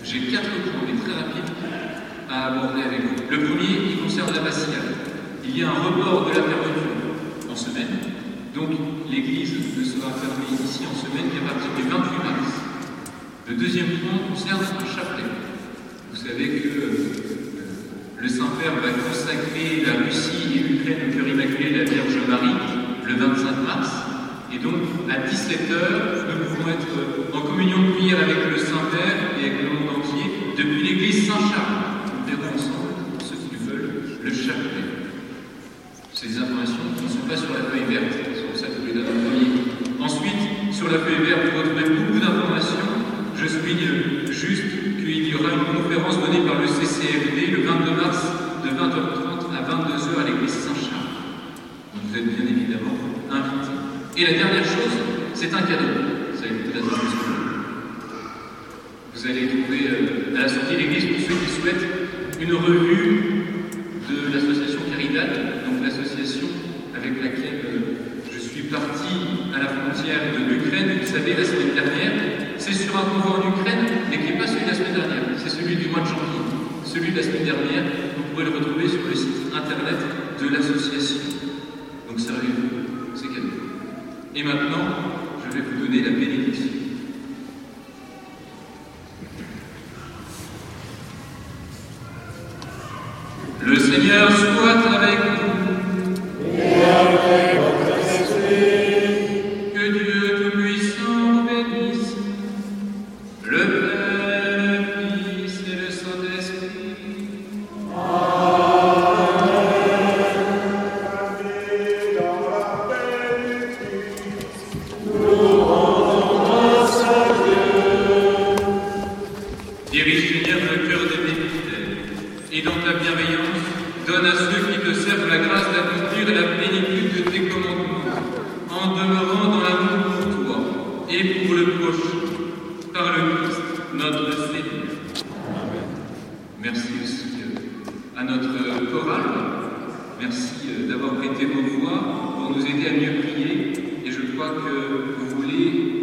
J'ai 4 points, mais très rapides, à aborder avec vous. Le premier, il concerne l'abbatiale. Il y a un report de la fermeture en semaine, donc l'église ne sera fermée ici en semaine qu'à partir du 28 mars. Le deuxième point concerne un chapelet. Vous savez que le Saint-Père va consacrer la Russie et l'Ukraine au cœur immaculé de la Vierge Marie le 25 mars. Et donc, à 17h, nous pouvons être en communion de prière avec le Saint-Père et avec le monde entier depuis l'église Saint-Charles. Nous verrons ensemble, ceux qui veulent, le chapelet. Ces informations ne sont pas sur la feuille verte, c'est pour ça que je vous les donne en premier. Ensuite, sur la feuille verte, vous retrouvez beaucoup d'informations. Je souligne juste qu'il y aura une conférence donnée par le CCFD le 22 mars de 20h30 à 22h à l'église Saint-Charles. Vous êtes bien évidemment invités. Et la dernière chose, c'est un cadeau. Ça va être peut-être un peu. Vous allez trouver à la sortie de l'église, pour ceux qui souhaitent, une revue de l'association Caridad, donc l'association avec laquelle je suis parti à la frontière de l'Ukraine, vous savez, la semaine dernière. C'est sur un convoi en Ukraine, mais qui n'est pas celui de la semaine dernière, c'est celui du mois de janvier. Celui de la semaine dernière, vous pourrez le retrouver sur le site internet de l'association. Donc servez-vous, c'est cadeau. Et maintenant, je vais vous donner la bénédiction. Le Seigneur soit avec vous. Et avec votre esprit. Que Dieu Tout-Puissant vous bénisse, le Père, le Fils et le Saint-Esprit. Amen. Dans la paix du Christ, nous rendons grâce à Dieu. Dirige, Seigneur, le cœur des fidèles, et dans ta bienveillance, donne à ceux qui te servent la grâce d'accomplir la plénitude de tes commandements, en demeurant dans l'amour pour toi et pour le prochain, par le Christ, notre Seigneur. Amen. Merci aussi à notre chorale. Merci d'avoir prêté vos voix pour nous aider à mieux prier. Et je crois que vous voulez